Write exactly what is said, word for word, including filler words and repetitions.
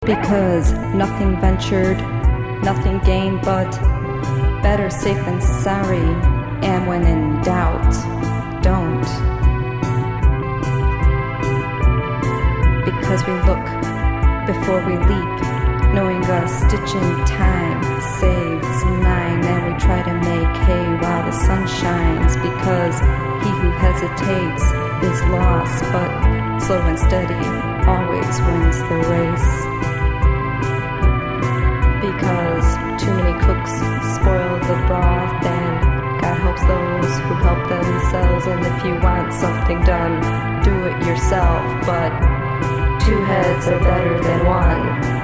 Because nothing ventured, nothing gained, but better safe than sorry. And when in doubt, don't. Because we look before we leap, knowing a stitch in time saves nine. And we try to make hay while the sun shines, because he who hesitates is lost, but slow and steady always wins the race. Because too many cooks spoil the broth, and God helps those who help themselves. And if you want something done, do it yourself, but two heads are better than one.